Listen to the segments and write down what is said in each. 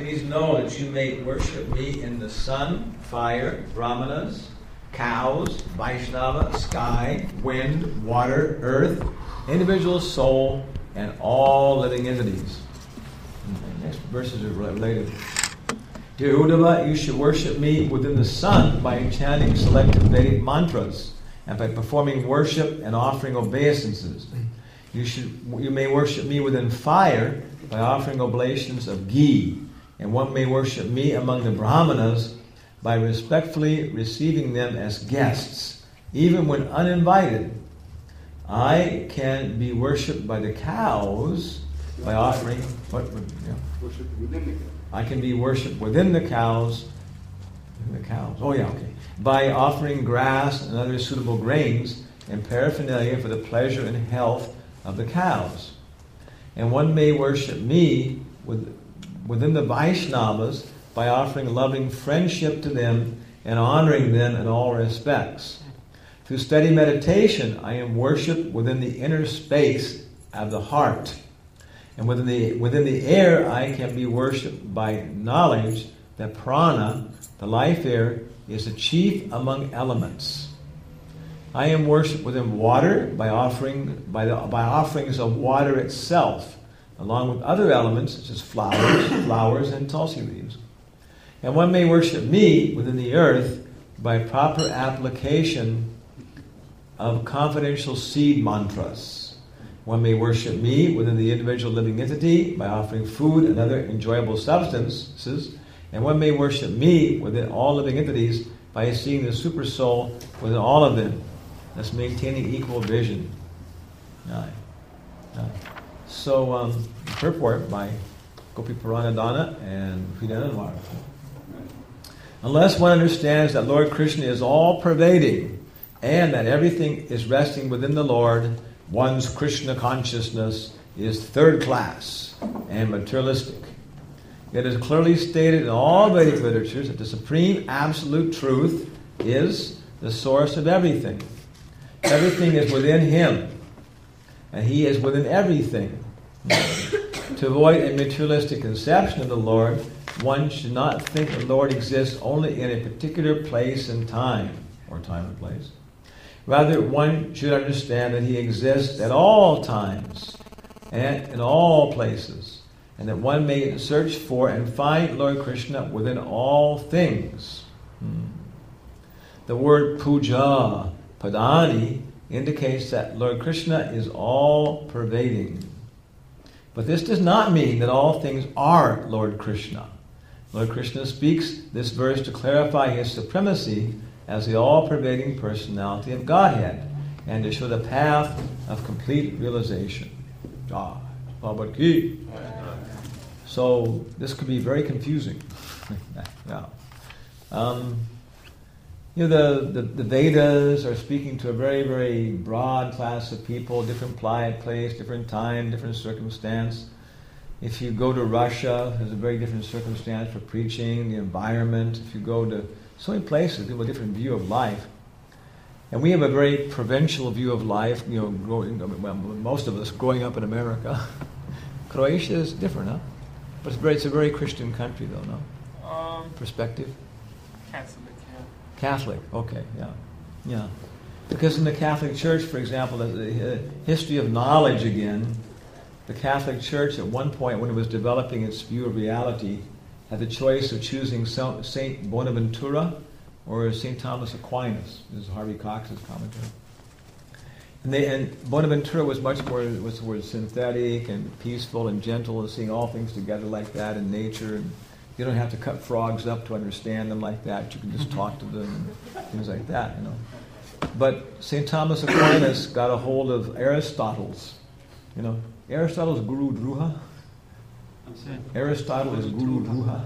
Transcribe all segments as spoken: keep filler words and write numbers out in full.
Please know that you may worship me in the sun, fire, brahmanas, cows, Vaishnava, sky, wind, water, earth, individual soul, and all living entities. And the next verses are related. Dear Uddhava, you should worship me within the sun by chanting selective Vedic mantras and by performing worship and offering obeisances. You should you may worship me within fire by offering oblations of ghee, and one may worship me among the brahmanas by respectfully receiving them as guests, even when uninvited. I can be worshipped by the cows by offering what? Yeah. Worship within the cows. I can be worshipped within the cows. Within the cows. Oh yeah, okay. By offering grass and other suitable grains and paraphernalia for the pleasure and health of the cows. And one may worship me with, within the Vaishnavas by offering loving friendship to them and honoring them in all respects. Through steady meditation, I am worshipped within the inner space of the heart. And within the, within the air, I can be worshipped by knowledge that prana, the life air, is the chief among elements. I am worshipped within water by offering by, the, by offerings of water itself, along with other elements such as flowers, flowers, and tulsi leaves. And one may worship me within the earth by proper application of confidential seed mantras. One may worship me within the individual living entity by offering food and other enjoyable substances, and one may worship me within all living entities by seeing the super soul within all of them, thus maintaining equal vision. Aye. Aye. So, um, purport by Gopi Puranadana and Hridayanath Maharaj. Unless one understands that Lord Krishna is all-pervading and that everything is resting within the Lord, one's Krishna consciousness is third class and materialistic. It is clearly stated in all Vedic literatures that the supreme absolute truth is the source of everything. Everything is within him, and he is within everything. To avoid a materialistic conception of the Lord, one should not think the Lord exists only in a particular place and time, or time and place. Rather, one should understand that he exists at all times and in all places, and that one may search for and find Lord Krishna within all things. Hmm. The word puja, padani, indicates that Lord Krishna is all-pervading. But this does not mean that all things are Lord Krishna. Lord Krishna speaks this verse to clarify his supremacy as the all-pervading personality of Godhead and to show the path of complete realization. Ah, Baba Ki. So this could be very confusing. yeah. Um, you know, the, the, the Vedas are speaking to a very, very broad class of people, different place, different time, different circumstance. If you go to Russia, there's a very different circumstance for preaching, the environment. If you go to so many places, people have a different view of life. And we have a very provincial view of life, you know, growing, well, most of us growing up in America. Croatia is different, huh? But it's, very, it's a very Christian country, though, no? Um, Perspective? Catholic, yeah. Catholic, okay, yeah. Yeah. Because in the Catholic Church, for example, the, the history of knowledge again, the Catholic Church at one point when it was developing its view of reality had the choice of choosing Saint Bonaventura or Saint Thomas Aquinas. This is Harvey Cox's commentary. And, they, and Bonaventura was much more was, was synthetic and peaceful and gentle and seeing all things together like that in nature. And you don't have to cut frogs up to understand them like that. You can just talk to them and things like that, you know. But Saint Thomas Aquinas got a hold of Aristotle's, you know, Aristotle's Guru Druha. Aristotle is Guru Druha.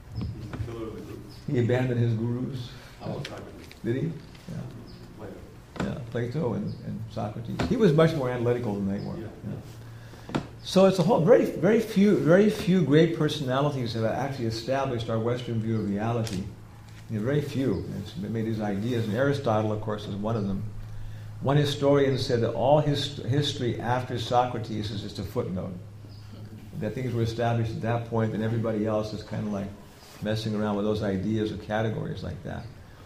He abandoned his gurus. Did he? Yeah. Yeah, Plato and, and Socrates. He was much more analytical than they were. Yeah. So it's a whole very, very few, very few great personalities that have actually established our Western view of reality. You know, very few. It's made these ideas, and Aristotle, of course, is one of them. One historian said that all his history after Socrates is just a footnote. that things were established at that point, and everybody else is kind of like messing around with those ideas or categories like that.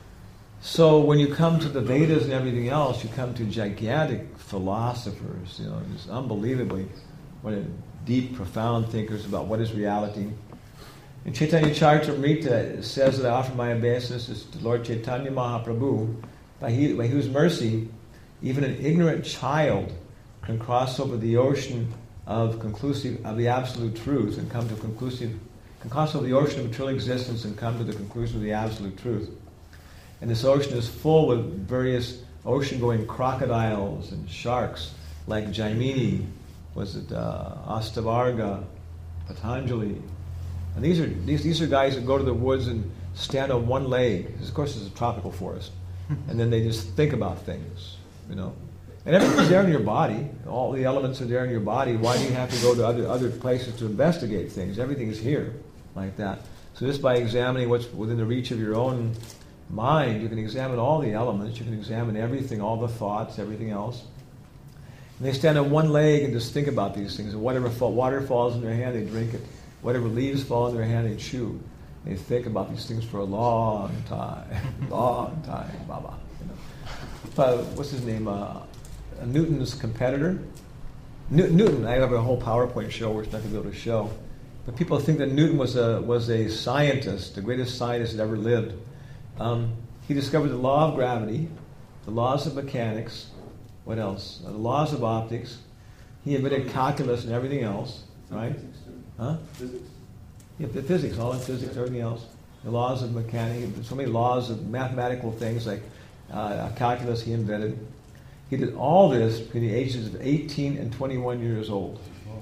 So when you come to the Vedas and everything else, you come to gigantic philosophers, you know, just unbelievably what a deep, profound thinkers about what is reality. And Chaitanya Charitamrita says that I offer my obeisances to Lord Chaitanya Mahaprabhu, by, he, by whose mercy even an ignorant child can cross over the ocean of conclusive of the absolute truth and come to conclusive can cross over the ocean of material existence and come to the conclusion of the absolute truth. And this ocean is full with various ocean-going crocodiles and sharks, like Jaimini, was it uh, Astavarga, Patanjali. And these are these these are guys that go to the woods and stand on one leg. This, of course, is a tropical forest, and then they just think about things, you know. And everything's there in your body. All the elements are there in your body. Why do you have to go to other other places to investigate things? Everything is here, like that. So just by examining what's within the reach of your own mind, you can examine all the elements. You can examine everything, all the thoughts, everything else. And they stand on one leg and just think about these things. And whatever fall, water falls in their hand, they drink it. Whatever leaves fall in their hand, they chew. They think about these things for a long time, long time, Baba. You know. Uh, what's his name? Uh, Newton's competitor. New- Newton. I have a whole PowerPoint show where it's not going to be able to show. But people think that Newton was a was a scientist, the greatest scientist that ever lived. Um, he discovered the law of gravity, the laws of mechanics. What else? Uh, the laws of optics. He invented calculus and everything else, right? Huh? Physics. Yeah, the physics, all in physics, everything else. The laws of mechanics, so many laws of mathematical things like uh, calculus he invented. He did all this between the ages of eighteen and twenty-one years old.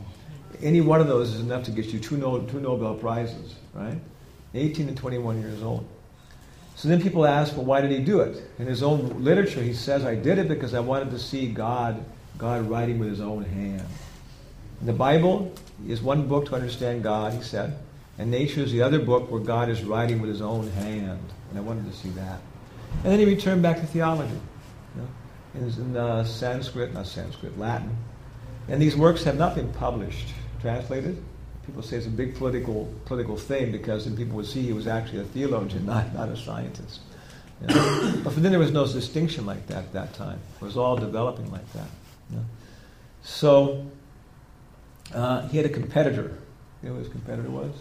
Any one of those is enough to get you two, no, two Nobel Prizes, right? eighteen and twenty-one years old. So then people ask, well, why did he do it? In his own literature, he says, I did it because I wanted to see God, God writing with his own hand. And the Bible is one book to understand God, he said, and nature is the other book where God is writing with his own hand. And I wanted to see that. And then he returned back to theology. You know, in, in uh, Sanskrit, not Sanskrit, Latin. And these works have not been published, translated. People say it's a big political political thing because then people would see he was actually a theologian, not, not a scientist. You know? But for then there was no distinction like that at that time. It was all developing like that. You know? So uh, he had a competitor. You know who his competitor was?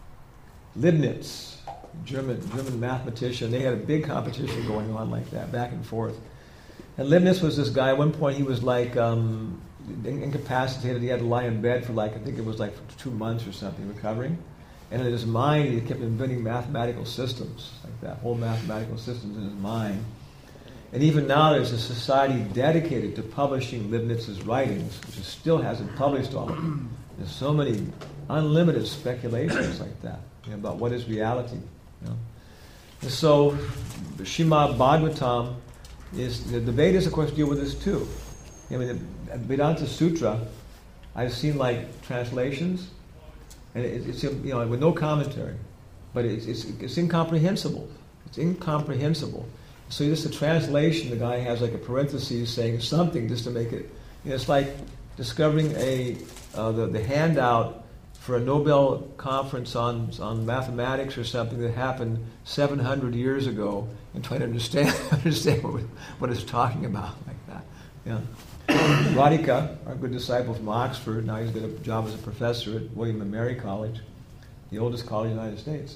Leibniz, German German mathematician. They had a big competition going on like that, back and forth. And Leibniz was this guy. At one point he was like um, incapacitated. He had to lie in bed for like, I think it was like for two months or something, recovering. And in his mind, he kept inventing mathematical systems, like that, whole mathematical systems in his mind. And even now there's a society dedicated to publishing Leibniz's writings, which is still hasn't published all of them. There's so many unlimited speculations like that, you know, about what is reality. You know? And so, Srimad Bhagavatam is, the, the Vedas, of course, deal with this too. I mean, the Vedanta Sutra, I've seen like translations, and it, it's, you know, with no commentary, but it's, it's, it's incomprehensible. It's incomprehensible. So just a translation, the guy has like a parenthesis saying something just to make it, you know, it's like discovering a uh, the, the handout for a Nobel conference on on mathematics or something that happened seven hundred years ago and trying to understand understand what, what it's talking about like that. Yeah. Radhika, our good disciple from Oxford, now he's got a job as a professor at William and Mary College, the oldest college in the United States.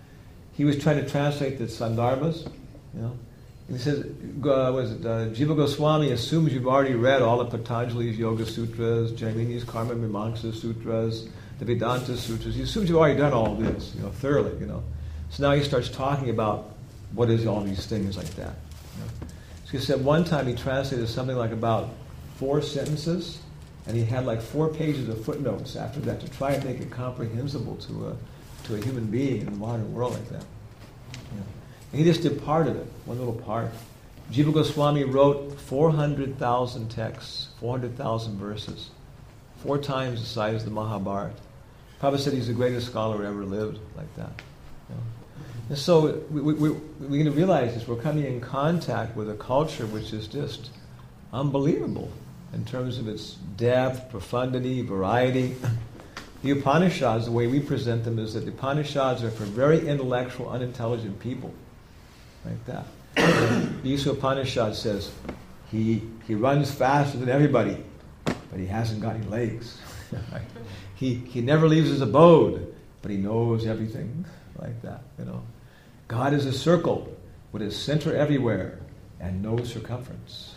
He was trying to translate the Sandarbhas, you know. And he says, uh, was it, uh, Jiva Goswami assumes you've already read all of Patanjali's Yoga Sutras, Jaimini's Karma Mimamsa Sutras, the Vedanta Sutras. He assumes you've already done all of this, you know, thoroughly, you know. So now he starts talking about what is all these things like that. You know? So he said one time he translated something like about four sentences, and he had like four pages of footnotes after that to try and make it comprehensible to a to a human being in the modern world like that. You know? And he just did part of it, one little part. Jiva Goswami wrote four hundred thousand texts, four hundred thousand verses, four times the size of the Mahabharata. Prabhupada said he's the greatest scholar who ever lived like that. You know? And so we, we, we, we're going to realize this. We're coming in contact with a culture which is just unbelievable in terms of its depth, profundity, variety. The Upanishads, the way we present them is that the Upanishads are for very intellectual, unintelligent people. Like that. The Isa Upanishad says, he, he runs faster than everybody, but he hasn't got any legs. he, he never leaves his abode, but he knows everything. Like that, you know. God is a circle with its center everywhere and no circumference.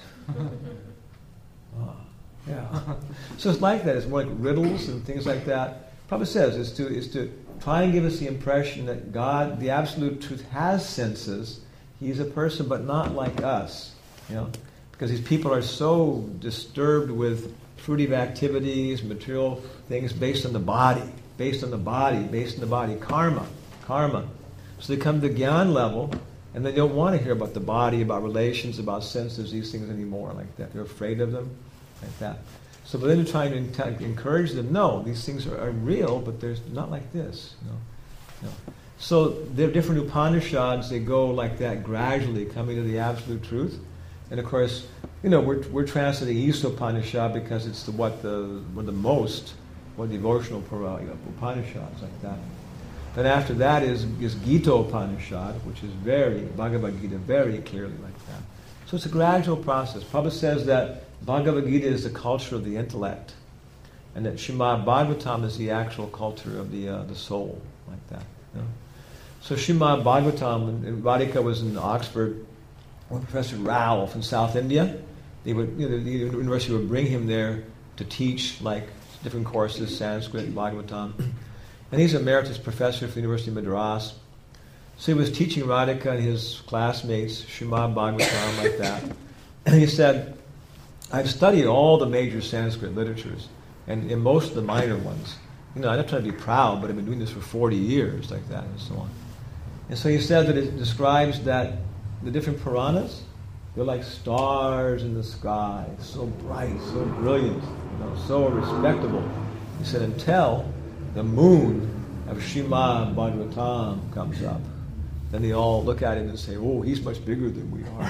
Oh, yeah. So it's like that. It's more like riddles and things like that. Prabhupada says is to is to try and give us the impression that God, the absolute truth, has senses. He's a person, but not like us. You know, because these people are so disturbed with fruitive activities, material things based on the body, based on the body, based on the body, karma, karma. So they come to the Gyan level, and they don't want to hear about the body, about relations, about senses, these things anymore, like that. They're afraid of them, like that. So but then trying to ent- encourage them, no, these things are, are real, but they're not like this. You know? You know. So there are different Upanishads, they go like that gradually, coming to the absolute truth. And of course, you know, we're we're translating Isa Upanishad because it's the what the what the most, what devotional Upanishads, like that. Then after that is, is Gita Upanishad, which is very, Bhagavad Gita, very clearly like that. So it's a gradual process. Prabhupada says that Bhagavad Gita is the culture of the intellect, and that Srimad Bhagavatam is the actual culture of the uh, the soul, like that. You know? So Srimad Bhagavatam, and Radhika was in Oxford with Professor Rao from South India. They would, you know, the university would bring him there to teach like different courses, Sanskrit, Bhagavatam. And he's an emeritus professor for the University of Madras. So he was teaching Radhika and his classmates Srimad Bhagavatam like that. And he said, I've studied all the major Sanskrit literatures, and in most of the minor ones. You know, I'm not trying to be proud, but I've been doing this for forty years, like that, and so on. And so he said that it describes that the different Puranas, they're like stars in the sky, so bright, so brilliant, you know, so respectable. He said, until the moon of Srimad Bhagavatam comes up. Then they all look at him and say, oh, he's much bigger than we are.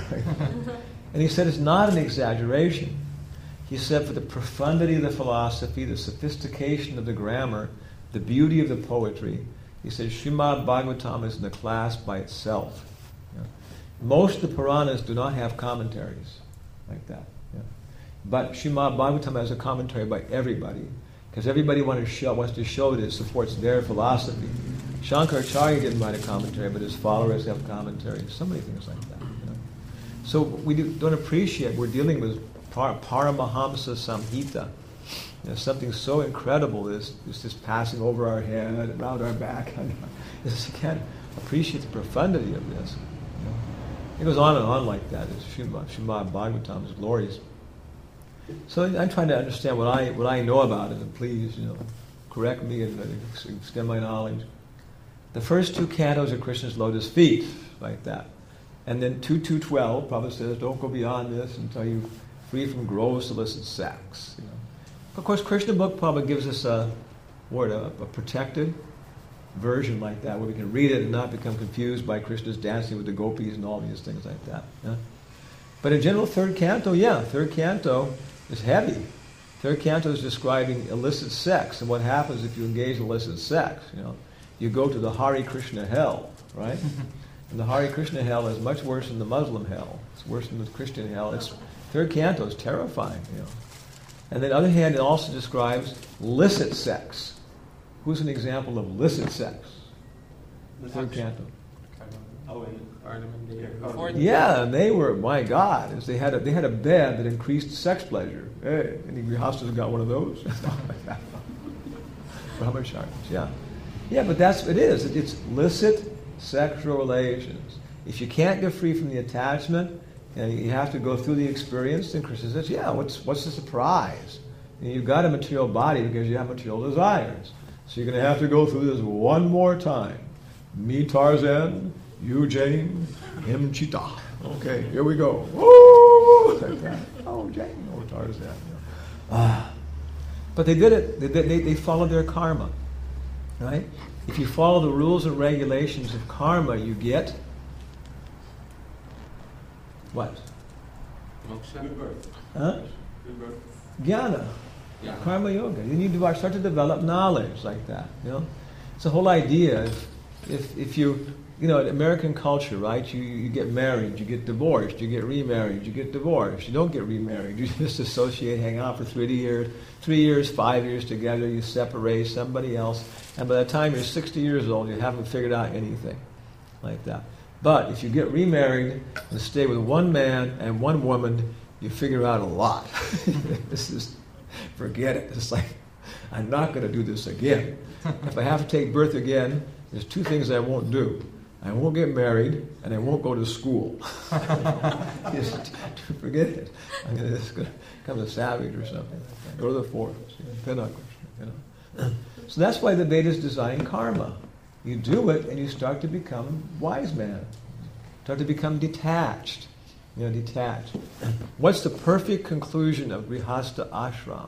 And he said it's not an exaggeration. He said for the profundity of the philosophy, the sophistication of the grammar, the beauty of the poetry, he said Srimad Bhagavatam is in a class by itself. Yeah. Most of the Puranas do not have commentaries like that. Yeah. But Srimad Bhagavatam has a commentary by everybody, because everybody wants to show, wants to show that it supports their philosophy. Shankaracharya didn't write a commentary, but his followers have commentaries. So many things like that. You know? So we do, don't appreciate, we're dealing with par, Paramahamsa Samhita. You know, something so incredible is, is just passing over our head and around our back. You can't appreciate the profundity of this. You know? It goes on and on like that. It's Srimad, Srimad Bhagavatam is glorious. So I'm trying to understand what I what I know about it, and please, you know, correct me and uh, extend my knowledge. The first two cantos are Krishna's lotus feet, like that. And then two two twelve, Prabhupada says, don't go beyond this until you're free from gross illicit sex. You know. Of course, Krishna book Prabhupada gives us a word, a, a protected version like that, where we can read it and not become confused by Krishna's dancing with the gopis and all these things like that. Yeah? But in general, third canto, yeah, third canto is heavy. Third canto is describing illicit sex and what happens if you engage in illicit sex. You know, you go to the Hare Krishna hell, right? And the Hare Krishna hell is much worse than the Muslim hell. It's worse than the Christian hell. It's third canto is terrifying. You know, and then on the other hand, it also describes licit sex. Who's an example of licit sex? The third canto. Oh, and yeah, and they were, my God, they had a, they had a bed that increased sex pleasure. Hey, any Grihastas got one of those? Brahmacharis, yeah. Yeah, but that's it is. It's licit sexual relations. If you can't get free from the attachment, and you have to go through the experience, then Krishna says, yeah, what's what's the surprise? And you've got a material body because you have material desires. So you're going to have to go through this one more time. Me, Tarzan, you, Jane, him, Cheetah. Okay, here we go. Woo! Like that. Oh, Jane, oh, Tarzan. Ah. But they did it. They, they, they followed their karma. Right? If you follow the rules and regulations of karma, you get what? Moksha. Good birth. Huh? Good birth. Jnana. Yeah. Karma yoga. You need to start to develop knowledge like that. You know, it's the whole idea. If if, if you you know, in American culture, right? You you get married, you get divorced, you get remarried, you get divorced. You don't get remarried. You just associate, hang out for three years, three years, five years together. You separate, somebody else, and by the time you're sixty years old, you haven't figured out anything like that. But if you get remarried and stay with one man and one woman, you figure out a lot. This is, forget it. It's like, I'm not going to do this again. If I have to take birth again, there's two things I won't do. I won't get married, and I won't go to school. Just forget it. I'm gonna, just going to become a savage or something. Go to the forest, you know, pinocchio, you know. So that's why the Vedas design karma. You do it, and you start to become wise man. Start to become detached. You know, detached. What's the perfect conclusion of Grihastha ashram?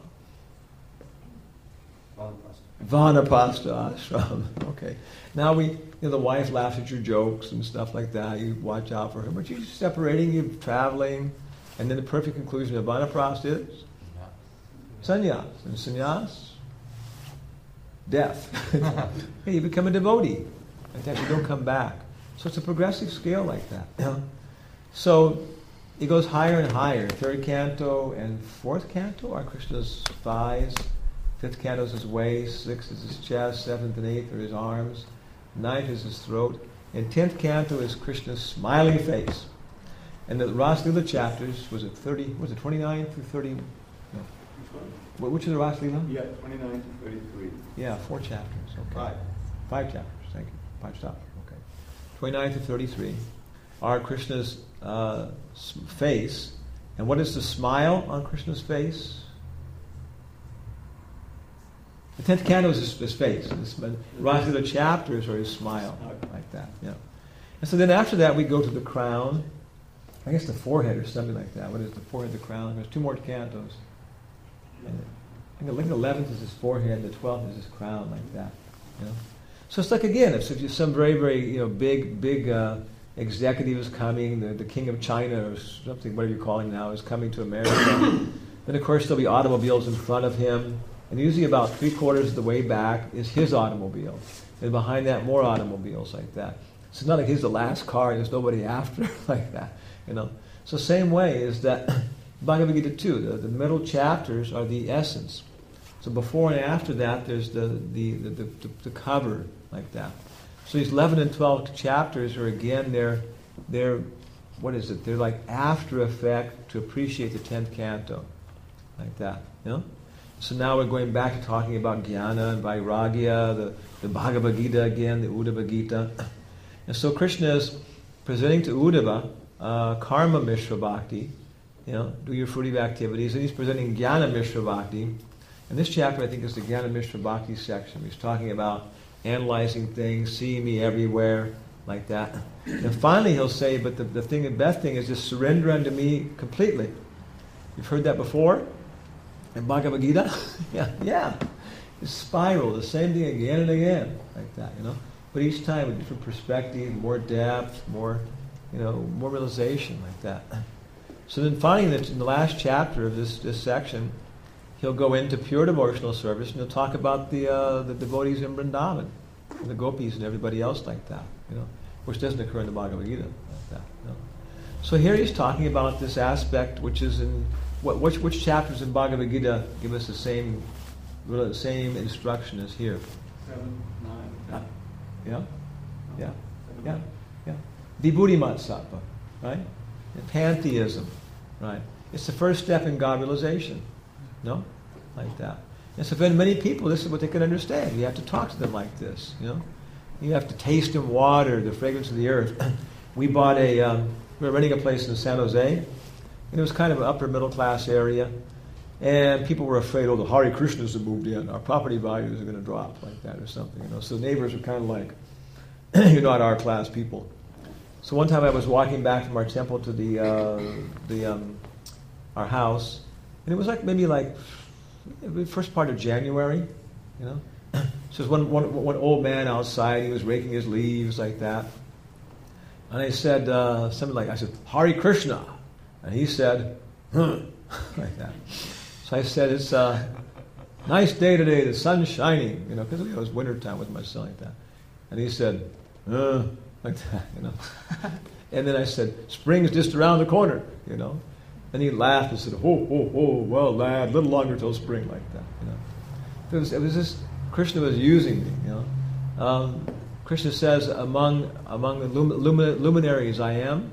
Vanapasta ashram. Okay. Now we, you know, the wife laughs at your jokes and stuff like that. You watch out for her, but you're separating, you're traveling, and then the perfect conclusion of Vanapasta is sannyas. And sannyas, death. Hey, you become a devotee. Like that, you don't come back. So it's a progressive scale like that. Yeah. So it goes higher and higher. Third canto and fourth canto are Krishna's thighs. Fifth canto is his waist. Sixth is his chest. Seventh and eighth are his arms. Ninth is his throat. And tenth canto is Krishna's smiling face. And the Rasa Leela chapters, was it thirty, was it twenty-nine through thirty? No. Which, which is the Rasa Leela? Yeah, twenty-nine to thirty-three. Yeah, four chapters. Okay. Five. Five chapters, thank you. Five chapters, okay. twenty-nine to thirty-three are Krishna's uh, face. And what is the smile on Krishna's face? The tenth canto is his, his face. The Rasa Leela chapters are his smile, like that. Yeah. And so then after that we go to the crown. I guess the forehead or something like that. What is the forehead, the crown? There's two more cantos. And I think the eleventh is his forehead, the twelfth is his crown, like that. You know? So it's like, again, if if some very, very, you know, big, big uh, executive is coming, the, the king of China or something, whatever you're calling now, is coming to America, then of course there'll be automobiles in front of him. And usually about three quarters of the way back is his automobile. And behind that, more automobiles like that. So it's not like he's the last car and there's nobody after like that, you know. So same way is that Bhagavad Gita two, the, the middle chapters are the essence. So before and after that, there's the, the, the, the, the cover like that. So these eleven and twelve chapters are again, they're, they're, what is it? They're like after effect to appreciate the tenth canto, like that, you know. So now we're going back to talking about Jnana and Vairagya, the, the Bhagavad Gita again, the Uddhava Gita. And so Krishna is presenting to Uddhava uh, Karma Mishra Bhakti, you know, do your fruitive activities. And he's presenting Jnana Mishra Bhakti. And this chapter, I think, is the Jnana Mishra Bhakti section. He's talking about analyzing things, seeing me everywhere, like that. And finally he'll say, but the, the thing, the best thing is just surrender unto me completely. You've heard that before? In Bhagavad Gita? yeah, yeah. It's spiral, the same thing again and again, like that, you know. But each time a different perspective, more depth, more, you know, more realization, like that. So then finally, in the last chapter of this, this section, he'll go into pure devotional service and he'll talk about the uh, the devotees in Vrindavan, and the gopis and everybody else like that, you know, which doesn't occur in the Bhagavad Gita like that. You know? So here he's talking about this aspect, which is in what which which chapters in Bhagavad Gita give us the same the same instruction as here. Seven, nine. Yeah, yeah, yeah, yeah. Vibhuti Matsattva, right? And pantheism, right? It's the first step in God realization. No? Like that. And so for many people, this is what they can understand. You have to talk to them like this, you know? You have to taste and water the fragrance of the earth. We bought a, um, we were renting a place in San Jose, and it was kind of an upper middle class area, and people were afraid, oh, the Hare Krishnas have moved in, our property values are going to drop like that or something, you know? So the neighbors were kind of like, you're not our class people. So one time I was walking back from our temple to the, uh, the um, our house, and it was like maybe like the first part of January, you know. So there's one, one, one old man outside, he was raking his leaves like that. And I said uh, something like, I said, Hare Krishna. And he said, huh, like that. So I said, it's uh, nice day today, the sun's shining, you know, because it was winter time with my son like that. And he said, uh, like that, you know. And then I said, spring's just around the corner, you know. And he laughed and said, oh, oh, oh, well, lad, a little longer till spring, like that, you know. It was, it was just, Krishna was using me, you know. Um, Krishna says, among among the lum, lumin, luminaries I am.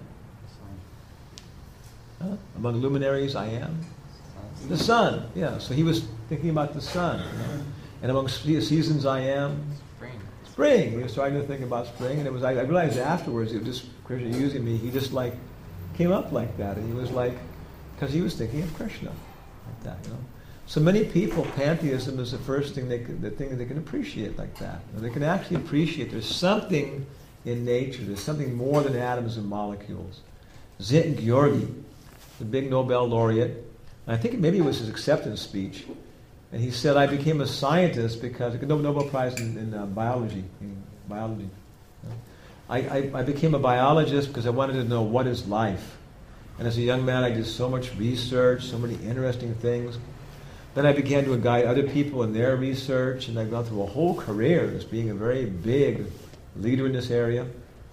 Huh? Among luminaries I am. The sun, yeah. So he was thinking about the sun, you know. And among seasons I am. Spring. Spring. He was trying to think about spring, and it was. I, I realized afterwards, it was just Krishna using me. He just like came up like that, and he was like, because he was thinking of Krishna, like that, you know. So many people, pantheism is the first thing they can, the thing that they can appreciate like that. You know, they can actually appreciate there's something in nature. There's something more than atoms and molecules. Zint Georgi, the big Nobel laureate, and I think maybe it was his acceptance speech, and he said, "I became a scientist because no Nobel Prize in, in uh, biology, in biology. You know? I, I, I became a biologist because I wanted to know what is life. And as a young man, I did so much research, so many interesting things. Then I began to guide other people in their research, and I've gone through a whole career as being a very big leader in this area.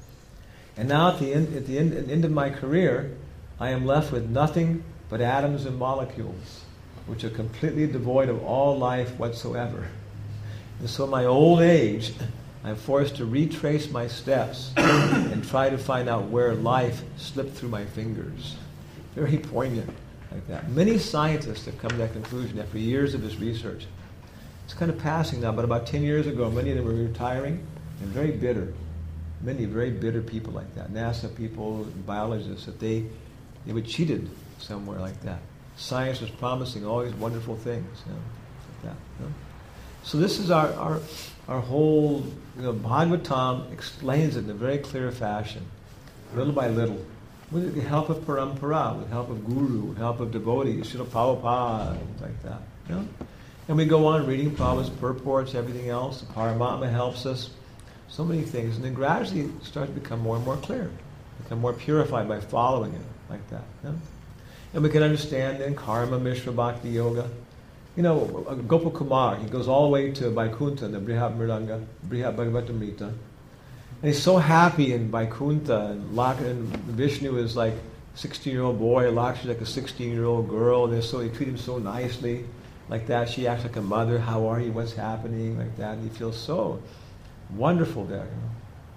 And now at the end, at the end, at the end of my career, I am left with nothing but atoms and molecules, which are completely devoid of all life whatsoever. And so in my old age, I'm forced to retrace my steps and try to find out where life slipped through my fingers." Very poignant. Like that. Many scientists have come to that conclusion after years of this research. It's kind of passing now, but about ten years ago, many of them were retiring and very bitter. Many very bitter people like that. NASA people, biologists, that they, they were cheated somewhere like that. Science was promising all these wonderful things, you know, like that. You know? So this is our, our, our whole, you know, Bhagavatam explains it in a very clear fashion, little by little. With the help of parampara, with the help of guru, with the help of devotees, Srila Prabhupada, like that. You know? And we go on reading Prabhupada's purports, everything else. The Paramatma helps us. So many things. And then gradually it starts to become more and more clear. Become more purified by following it, like that. You know? And we can understand then Karma, Mishra, Bhakti Yoga. You know, Gopal Kumar, he goes all the way to Vaikuntha, the Brihat Mridanga, Brihat Bhagavatamrita. And he's so happy in Vaikuntha, and, Lak- and Vishnu is like a sixteen-year-old boy, Lakshmi is like a sixteen-year-old girl, and so they treat him so nicely, like that. She acts like a mother, how are you, what's happening, like that. And he feels so wonderful there, you know.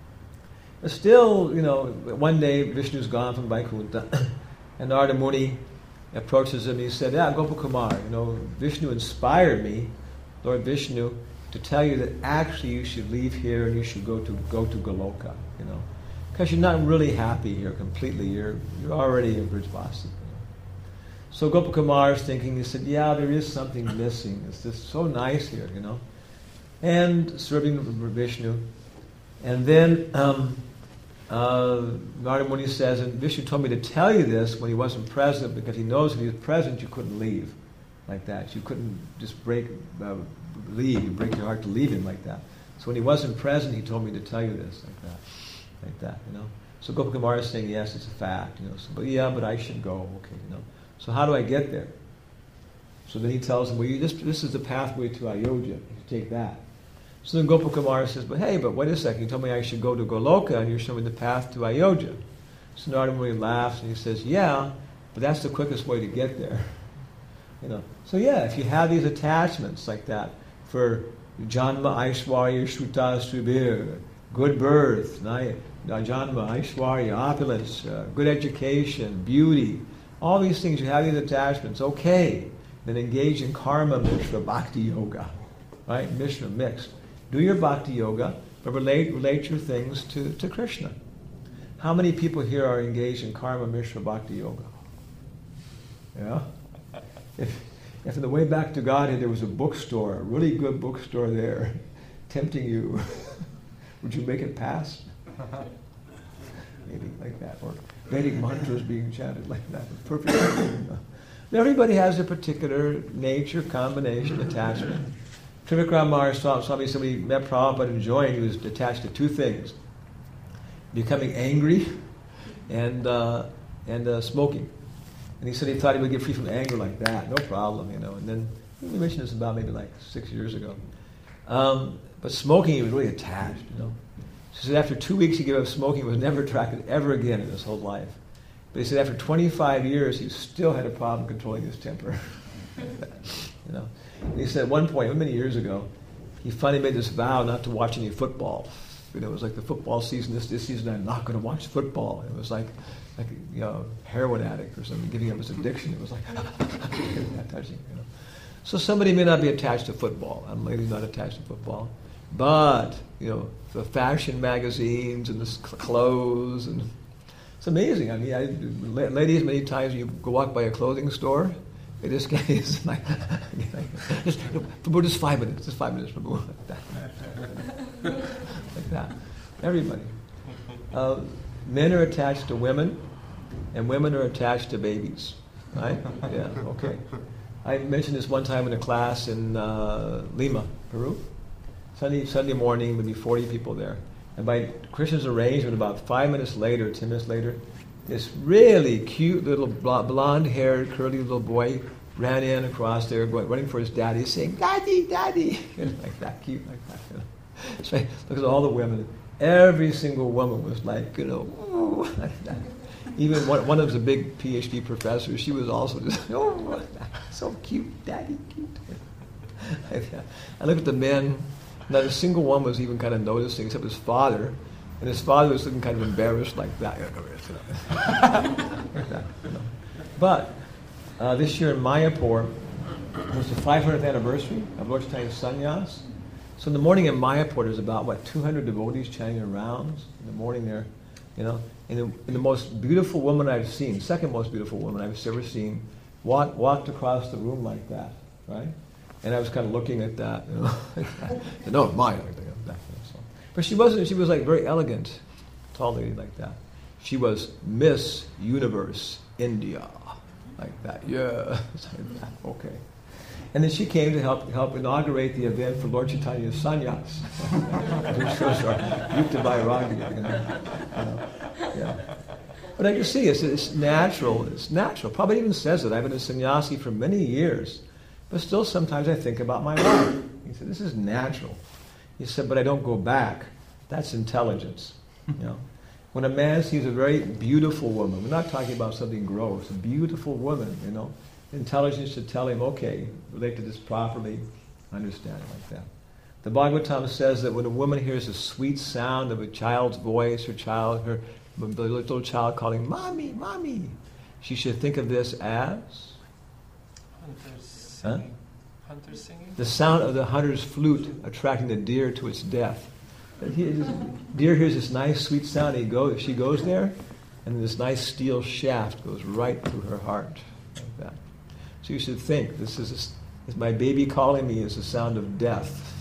But still, you know, one day Vishnu's gone from Vaikuntha, and Narada Muni approaches him, and he said, yeah, Gopal Kumar, you know, Vishnu inspired me, Lord Vishnu, to tell you that actually you should leave here and you should go to go to Goloka, you know, because you're not really happy here completely. You're you're already in Brijvasi. You know? So Gopal Kumar is thinking. He said, "Yeah, there is something missing. It's just so nice here, you know." And serving Vishnu, and then um, uh, Narada Muni says, and Vishnu told me to tell you this when he wasn't present, because he knows if he was present, you couldn't leave like that. You couldn't just break. Uh, leave, you break your heart to leave him like that. So when he wasn't present, he told me to tell you this, like that, like that, you know. So Gopal Kumar is saying, yes, it's a fact, you know. So, but yeah, but I should go, okay, you know. So how do I get there? So then he tells him, well, you, this, this is the pathway to Ayodhya. You take that. So then Gopal Kumar says, but hey, but wait a second, you told me I should go to Goloka, and you're showing me the path to Ayodhya. So Narada Muni laughs, and he says, yeah, but that's the quickest way to get there. You know. So yeah, if you have these attachments like that, for Janma, Aishwarya, Shruta, Sribir, good birth, Janma, Aishwarya, opulence, uh, good education, beauty, all these things, you have these attachments, okay, then engage in Karma Mishra, Bhakti Yoga, right, Mishra, mixed. Do your Bhakti Yoga, but relate, relate your things to, to Krishna. How many people here are engaged in Karma Mishra, Bhakti Yoga? Yeah? If, If on the way back to Godhead there was a bookstore, a really good bookstore there, tempting you, would you make it past? Maybe like that. Or Vedic mantras being chanted like that. Perfect. Everybody has a particular nature, combination, attachment. Trivikram Maharaj Swami, somebody met Prabhupada enjoying, he was attached to two things. Becoming angry and, uh, and uh, smoking. And he said he thought he would get free from anger like that, no problem, you know. And then We mentioned this about maybe like six years ago. Um, but smoking, he was really attached, you know. She said after two weeks he gave up smoking, was never attracted ever again in his whole life. But he said after twenty-five years, he still had a problem controlling his temper. You know. And he said at one point, many years ago, he finally made this vow not to watch any football. You know, it was like the football season, this, this season, I'm not going to watch football. It was like, like a you know, heroin addict or something, giving up his addiction. It was like, that touching, you know. So somebody may not be attached to football. I'm really not attached to football. But, you know, the fashion magazines and the clothes, and it's amazing. I mean, I, ladies, many times you go walk by a clothing store, it just gets like, just, for just five minutes, just five minutes, like that. Like that. Everybody. Uh, men are attached to women, and women are attached to babies. Right? Yeah, okay. I mentioned this one time in a class in uh, Lima, Peru. Sunday, Sunday morning, maybe forty people there. And by Krishna's arrangement, about five minutes later, ten minutes later, this really cute little blonde-haired, curly little boy ran in across there, running for his daddy, saying, "Daddy, Daddy!" You know, like that, cute, like that. You know. So look at all the women. Every single woman was like, you know, ooh, like that. Even one, one of them's a big P H D professor. She was also just, oh, so cute, Daddy, cute. Like that. I look at the men. Not a single one was even kind of noticing, except his father. And his father was looking kind of embarrassed like that. Like that, you know. But uh, this year in Mayapur was the five hundredth anniversary of Lord Chaitanya's sannyas. So in the morning in Mayapur, there's about, what, two hundred devotees chanting rounds in the morning there, you know. And the, and the most beautiful woman I've seen, second most beautiful woman I've ever seen, walk, walked across the room like that, right? And I was kind of looking at that, you know. No, mine. Like that, you know, so. But she wasn't, she was like very elegant, tall lady like that. She was Miss Universe India, like that. Yeah, like that. Okay. And then she came to help help inaugurate the event for Lord Chaitanya's sannyas. Which shows our Yukta Vairagya, you know. You know. Yeah. But I can see it's, it's natural. It's natural. Probably even says it. I've been a sannyasi for many years. But still, sometimes I think about my wife. He said, "This is natural." He said, "But I don't go back. That's intelligence." You know, when a man sees a very beautiful woman, we're not talking about something gross. A beautiful woman, you know, intelligence should tell him, "Okay, relate to this properly, understand it like that." The Bhagavatam says that when a woman hears a sweet sound of a child's voice, her child, her the little child calling, "Mommy, Mommy," she should think of this as. Huh? Hunter singing? The sound of the hunter's flute attracting the deer to its death. He, deer hears this nice sweet sound, he goes, she goes there, and this nice steel shaft goes right through her heart, like that. So you should think, this is, a, is my baby calling me is the sound of death.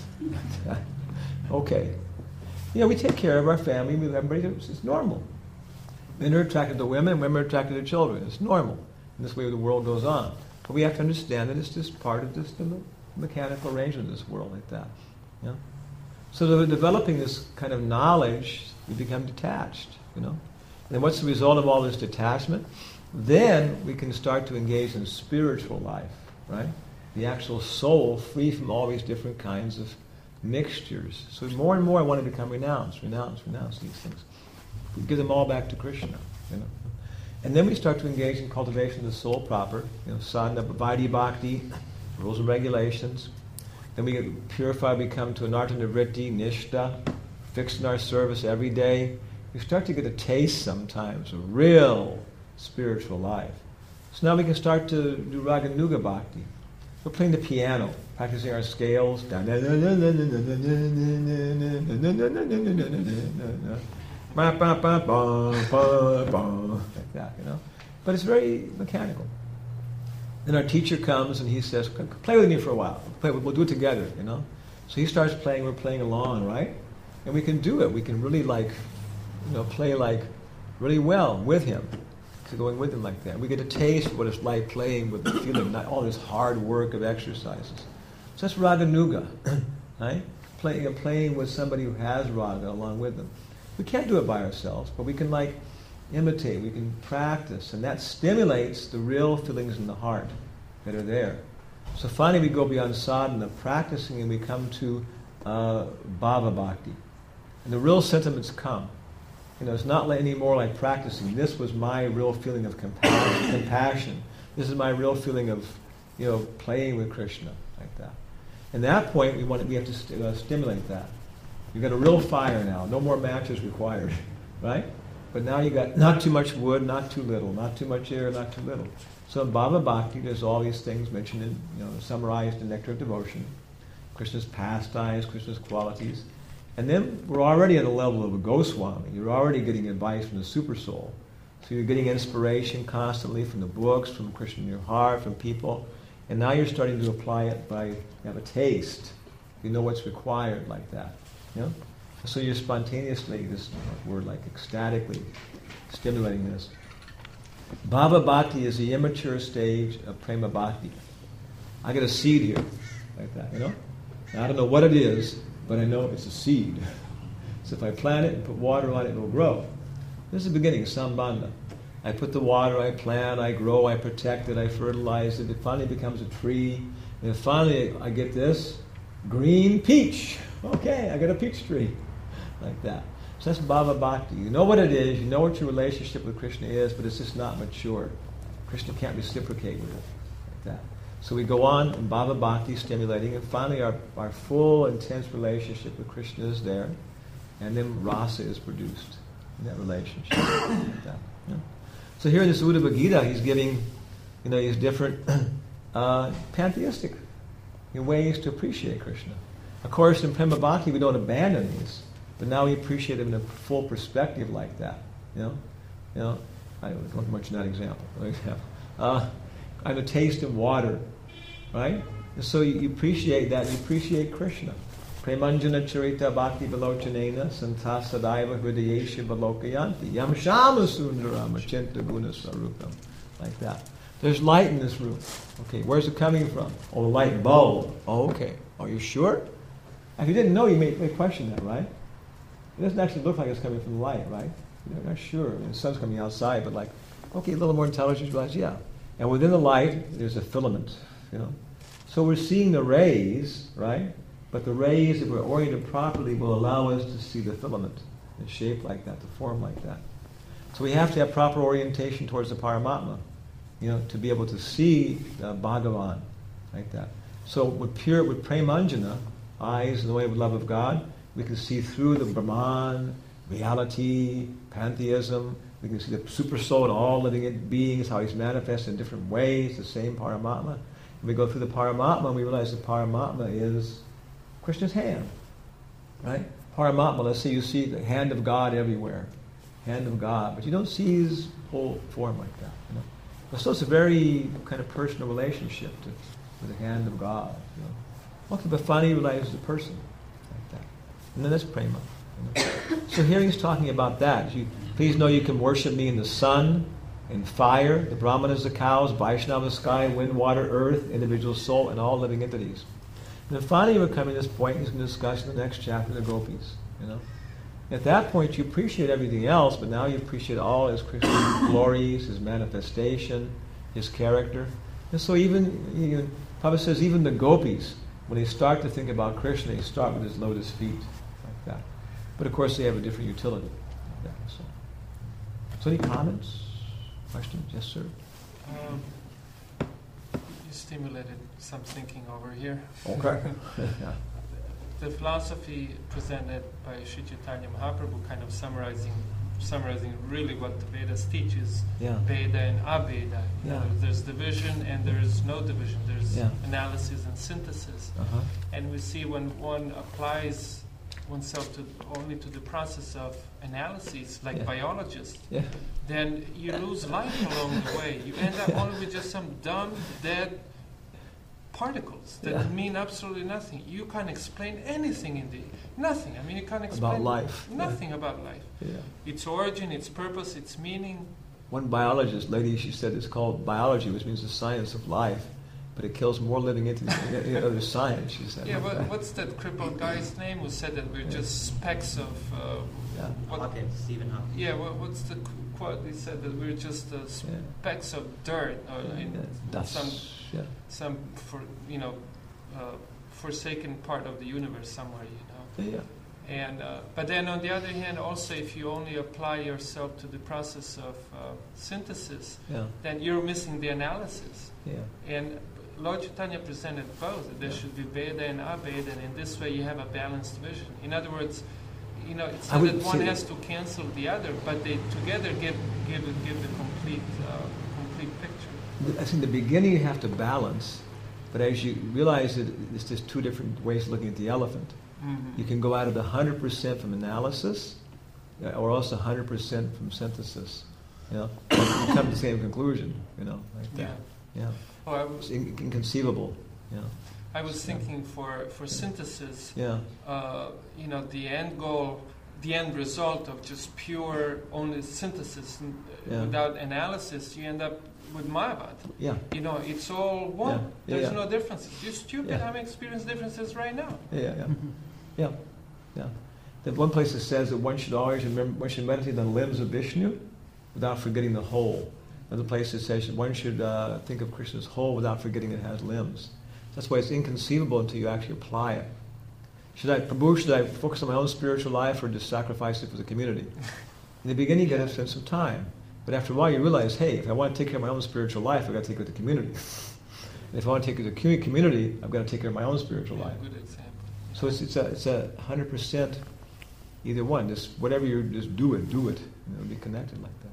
Okay. You know, we take care of our family, we, everybody, it's normal. Men are attracted to women, women are attracted to children. It's normal. And this way the world goes on. But we have to understand that it's just part of just the mechanical arrangement of this world like that. Yeah? So that developing this kind of knowledge, we become detached, you know. And then what's the result of all this detachment? Then we can start to engage in spiritual life, right? The actual soul free from all these different kinds of mixtures. So more and more I want to become renounced, renounced, renounce these things. We give them all back to Krishna, you know. And then we start to engage in cultivation of the soul proper, you know, sadhana, vaidhi bhakti, rules and regulations. Then we get purified, we come to anartha nivritti, nishta, fixed in our service every day. We start to get a taste sometimes of real spiritual life. So now we can start to do raganuga bhakti. We're playing the piano, practicing our scales. Like that, you know. But it's very mechanical. Then our teacher comes and he says, "Play with me for a while. Play, we'll do it together," you know. So he starts playing, we're playing along, right? And we can do it. We can really like, you know, play like really well with him. So going with him like that. We get a taste of what it's like playing with the feeling, not all this hard work of exercises. So that's raganuga, right? Playing, playing with somebody who has raga along with them. We can't do it by ourselves, but we can like imitate, we can practice, and that stimulates the real feelings in the heart that are there. So finally we go beyond sadhana, practicing, and we come to uh, bhava bhakti. And the real sentiments come. You know, it's not like anymore like practicing. This was my real feeling of compassion. compassion. This is my real feeling of, you know, playing with Krishna, like that. At that point, we want to, we have to st- uh, stimulate that. You've got a real fire now. No more matches required, right? But now you got not too much wood, not too little, not too much air, not too little. So in Bhava Bhakti, there's all these things mentioned in, you know, summarized in Nectar of Devotion. Krishna's pastimes, Krishna's qualities. And then we're already at the level of a Goswami. You're already getting advice from the Super Soul. So you're getting inspiration constantly from the books, from Krishna in your heart, from people. And now you're starting to apply it by, you have a taste. You know what's required like that. You know? So you're spontaneously, this word like ecstatically, stimulating this. Bhava Bhakti is the immature stage of Prema Bhakti. I got a seed here, like that, you know? Now, I don't know what it is, but I know it's a seed. So if I plant it and put water on it, it will grow. This is the beginning, Sambandha. I put the water, I plant, I grow, I protect it, I fertilize it. It finally becomes a tree. And then finally I get this green peach. Okay, I got a peach tree. Like that. So that's Bhava Bhakti. You know what it is, you know what your relationship with Krishna is, but it's just not mature. Krishna can't reciprocate with it. Like that. So we go on in Bhava Bhakti, stimulating, and finally our, our full, intense relationship with Krishna is there, and then rasa is produced in that relationship. Like that. Yeah. So here in this Uddhava Gita, he's giving, you know, these different uh, pantheistic ways to appreciate Krishna. Of course, in Prema Bhakti, we don't abandon these, but now we appreciate them in a full perspective like that. You know, you know, I don't want much in that example. Uh, kind of taste in water, right? And so you, you appreciate that. You appreciate Krishna. Premanjana charita bhakti balochanena santa sadaiva hridayesha balokayanti yam shama sundaram achinta guna sarupam. Like that. There's light in this room. Okay, where's it coming from? Oh, the light bulb. Oh, okay. Are you sure? If you didn't know, you may, may question that, right? It doesn't actually look like it's coming from the light, right? You're not sure. I mean, the sun's coming outside, but like, okay, a little more intelligence, you realize, yeah. And within the light, there's a filament, you know. So we're seeing the rays, right? But the rays, if we're oriented properly, will allow us to see the filament in shape like that, to form like that. So we have to have proper orientation towards the Paramatma, you know, to be able to see uh, Bhagavan like that. So with pure, with Premanjana, eyes in the way of love of God, we can see through the Brahman, reality, pantheism. We can see the super soul and all living beings, how he's manifested in different ways, the same Paramatma. And we go through the Paramatma and we realize the Paramatma is Krishna's hand, right? Paramatma, let's say you see the hand of God everywhere, hand of God, but you don't see his whole form like that, you know. So it's a very kind of personal relationship to, with the hand of God, you know. Okay, but finally you realize the person, like that. And then that's prema. You know? So here he's talking about that. You, please know you can worship me in the sun, in fire, the Brahmanas, the cows, Vaishnava, the sky, wind, water, earth, individual soul, and all living entities. And then finally we're coming to this point, he's going to discuss in the next chapter the gopis. You know? At that point you appreciate everything else, but now you appreciate all his Krishna glories, his manifestation, his character. And so even, you know, Prabhupada says even the gopis, when they start to think about Krishna, they start with his lotus feet, like that. But of course they have a different utility. Like that, so. so any comments? Questions? Yes, sir? Um, you stimulated some thinking over here. Okay. Yeah. The philosophy presented by Sri Chaitanya Mahaprabhu, kind of summarizing summarizing really what the Vedas teaches, Yeah. Veda and Aveda. You Yeah. know, there's division and there's no division. There's Yeah. analysis and synthesis. Uh-huh. And we see when one applies oneself to only to the process of analysis, like Yeah. biologists, Yeah. then you lose life along the way. You end up only with just some dumb, dead particles that Yeah. mean absolutely nothing. You can't explain anything in the nothing. I mean, you can't About explain life. nothing yeah. about life. Yeah. Its origin, its purpose, its meaning. One biologist, lady, she said it's called biology, which means the science of life. but it kills more living entities than any other science, she said. Yeah, but what's that crippled guy's name who said that we're Yeah. just specks of... Uh, Yeah. what, Hawkins, Stephen Hawkins. yeah, what, what's the qu- quote? He said that we're just uh, Yeah. specks of dirt, or in Yeah, dust. some, Yeah. some for, you know, uh, forsaken part of the universe somewhere, you know. Yeah. And uh, but then on the other hand, also if you only apply yourself to the process of uh, synthesis, Yeah. then you're missing the analysis. Yeah. And Lord Chaitanya presented both. That there Yeah. should be Veda and Aveda, and in this way you have a balanced vision. In other words, you know, it's I not would that one say- has to cancel the other, but they together give give give the complete uh, complete picture. I think in the beginning you have to balance, but as you realize that it's just two different ways of looking at the elephant. Mm-hmm. You can go out of the one hundred percent from analysis, uh, or also one hundred percent from synthesis. You know, and you come to the same conclusion. You know, like Yeah. that. Yeah, Oh, I it's was, in- inconceivable. Yeah, I was thinking for for synthesis. yeah, Uh, you know, the end goal, the end result of just pure only synthesis and, uh, Yeah. without analysis, you end up with Mayavad. yeah, You know, it's all one. Yeah. Yeah, There's yeah. no differences. You're stupid. Yeah. I'm experiencing differences right now. yeah, yeah, yeah, yeah. There's one place that says that one should always remember, one should meditate on the limbs of Vishnu without forgetting the whole. Another place that says one should uh, think of Krishna's whole without forgetting it has limbs. That's why it's inconceivable until you actually apply it. Should I, Prabhu, should I focus on my own spiritual life or just sacrifice it for the community? In the beginning, you get a sense of time. But after a while, you realize, hey, if I want to take care of my own spiritual life, I've got to take care of the community. And if I want to take care of the commu- community, I've got to take care of my own spiritual Yeah, life. good example. So it's, it's a it's a hundred percent either one. Just whatever you just do it, do it. You know, be connected like that.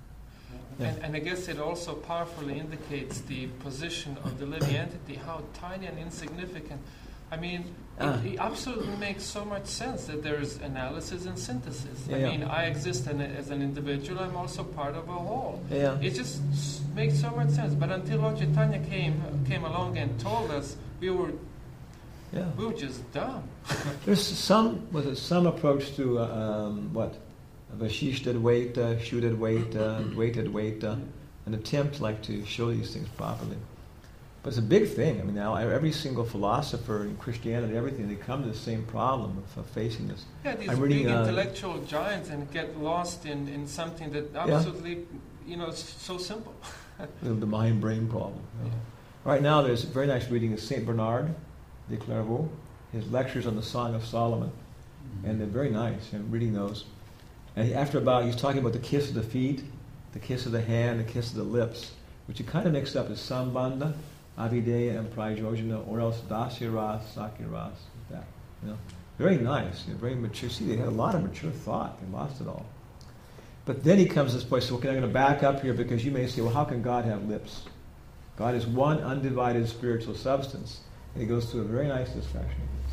Yeah. And, and I guess it also powerfully indicates the position of the living entity, how tiny and insignificant. I mean, Ah. it, it absolutely makes so much sense that there's analysis and synthesis. Yeah, I yeah. mean, I exist in a, as an individual, I'm also part of a whole. Yeah. It just s- makes so much sense. But until Lord Chaitanya came came along and told us, we were Yeah. we were just dumb. There's some was it some approach to uh, um, what Vashishta Dvaita, Shuddha Dvaita, Dvaita Dvaita, an attempt like to show these things properly. But it's a big thing. I mean, now every single philosopher in Christianity, everything, they come to the same problem of, of facing this. Yeah, these I'm reading, big uh, intellectual giants and get lost in, in something that absolutely, you know, it's so simple. The, the mind-brain problem. you know. Yeah. Right now, there's a very nice reading of Saint Bernard de Clairvaux, his lectures on the Song of Solomon, and they're very nice. I'm reading those. And he- after about, he's talking about the kiss of the feet, the kiss of the hand, the kiss of the lips, which you kind of mix up as Sambandha, Avideya, and Prajojana, or else Dasya Ras, Sakya Ras, like that. You know, very nice, you know, very mature. See, they had a lot of mature thought. They lost it all. But then he comes to this place. So, okay, I'm going to back up here because you may say, well, how can God have lips? God is one undivided spiritual substance. And he goes through a very nice discussion.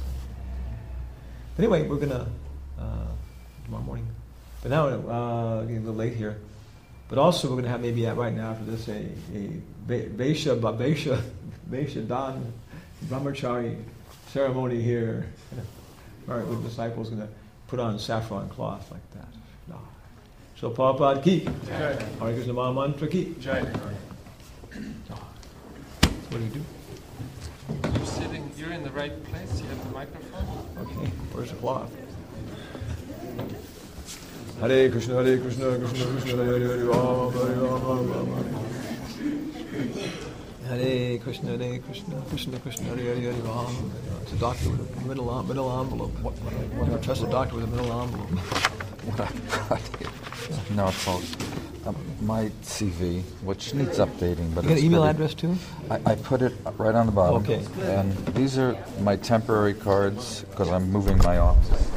But anyway, we're going to, uh, tomorrow morning. But now, uh, getting a little late here. But also, we're going to have maybe uh, right now after this a, a Vaishya, Vaishya, Vaishya Dan Brahmachari ceremony here. All right, the disciples going to put on saffron cloth like that. No. So Prabhupada ki, Jai. Hare Krishna Maha Mantra ki. Jai. What do you do? You're sitting, you're in the right place, you have the microphone. Okay, where's the cloth? Hare Krishna, Hare Krishna, Krishna Krishna, Hare Hare, Hare Ram, Hare Ram, Ram Ram, Hare Hare Krishna, Hare Krishna, Krishna Krishna, Hare Hare, Hare Ram. It's a doctor with a middle, en- middle envelope. What, what, what, trust a doctor with a middle envelope. What I've got here. No, folks. Um, my C V, which needs updating, but You got it's an email pretty- address too? I, I put it right on the bottom. Okay. And these are my temporary cards because I'm moving my office.